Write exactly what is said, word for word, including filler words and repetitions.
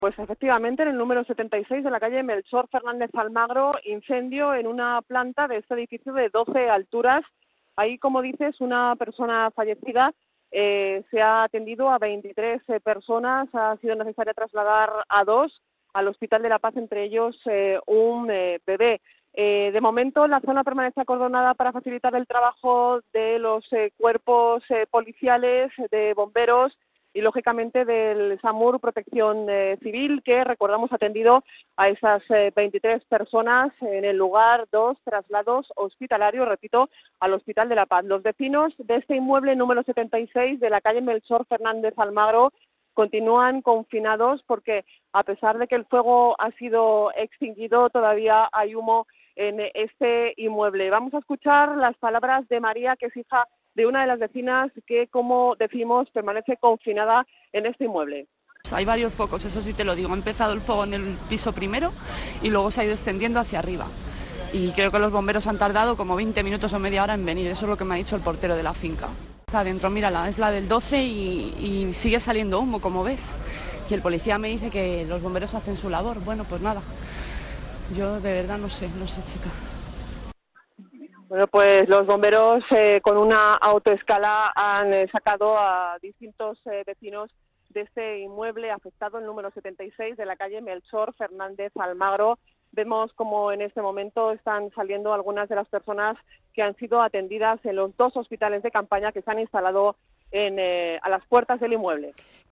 Pues efectivamente, en el número setenta y seis de la calle Melchor Fernández Almagro, incendio en una planta de este edificio de doce alturas. Ahí, como dices, una persona fallecida. Eh, se ha atendido a veintitrés eh, personas, ha sido necesario trasladar a dos al Hospital de la Paz, entre ellos eh, un eh, bebé. Eh, de momento, la zona permanece acordonada para facilitar el trabajo de los eh, cuerpos eh, policiales, de bomberos y, lógicamente, del SAMUR Protección eh, Civil, que, recordamos, ha atendido a esas eh, veintitrés personas en el lugar, dos traslados hospitalarios, repito, al Hospital de la Paz. Los vecinos de este inmueble número setenta y seis de la calle Melchor Fernández Almagro continúan confinados porque, a pesar de que el fuego ha sido extinguido, todavía hay humo en este inmueble. Vamos a escuchar las palabras de María, que es hija de una de las vecinas que, como decimos, permanece confinada en este inmueble. Hay varios focos, eso sí te lo digo. Ha empezado el fuego en el piso primero y luego se ha ido extendiendo hacia arriba. Y creo que los bomberos han tardado como veinte minutos o media hora en venir. Eso es lo que me ha dicho el portero de la finca. Está adentro, mírala, es la del doce y, y sigue saliendo humo, como ves. Y el policía me dice que los bomberos hacen su labor. Bueno, pues nada, yo de verdad no sé, no sé, chica. Bueno, pues los bomberos eh, con una autoescala han eh, sacado a distintos eh, vecinos de este inmueble afectado, el número setenta y seis de la calle Melchor Fernández Almagro. Vemos como en este momento están saliendo algunas de las personas que han sido atendidas en los dos hospitales de campaña que se han instalado en, eh, a las puertas del inmueble.